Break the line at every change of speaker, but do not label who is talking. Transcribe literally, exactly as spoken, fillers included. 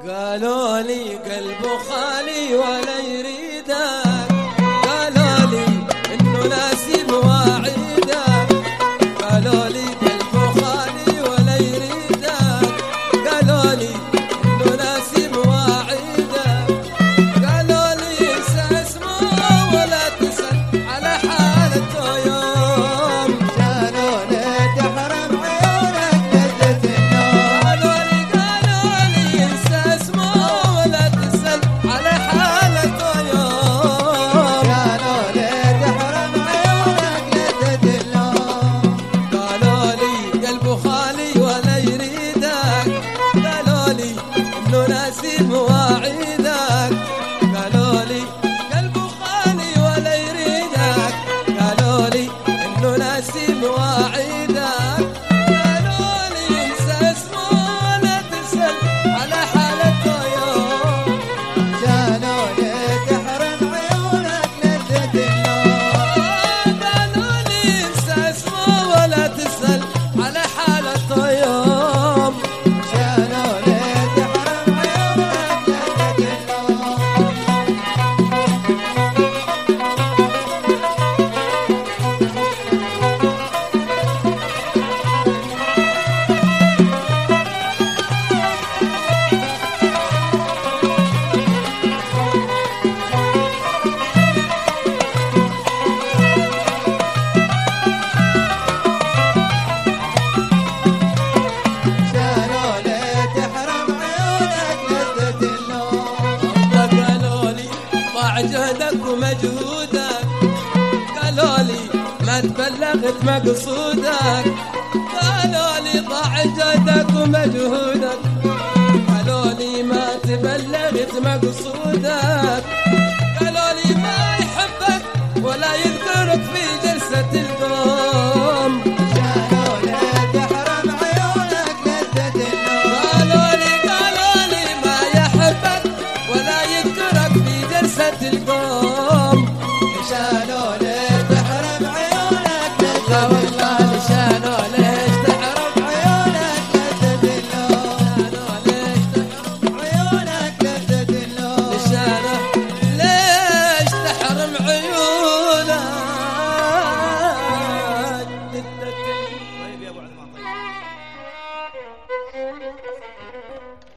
قالوا لي قلبه خالي ولا يريدك، قالوا لي انه ناسي مواعيدك، قالوا لي قلبه خالي ولا يريدك، قالوا لي انه ناسي مواعيدك، قالوا لي انسى اسمه ولا تسأل على حالته يوم،
قالوا لي تحرم عيونك لذة النوم،
قالوا لي قالوا لي انسى اسمه ولا تسأل على حالته يوم،
قالوا لي تحرم عيونك لذة النوم،
قالوا لي قلبه خالي ولا يريدك، قالوا لي انه ناسي مواعيدك، قالوا لي قلبه خالي ولا يريدك، قالوا لي انه ناسي مواعيدك، قالوا لي انسى اسمه ولا تسأل على حالته يوم،
قالوا لي تحرم عيونك لذة النوم،
قالوا لي انسى اسمه ولا تسأل على حالته يوم.
قالوا لي تحرم عيونك لذة النوم. قالوا لي تحرم عيونك لذة النوم،
قالوا لي ضاع جهدك ومجهودك، قالوا لي ما تبلغت مقصودك، قالوا لي ضاع جهدك ومجهودك، قالوا لي ما تبلغت مقصودك،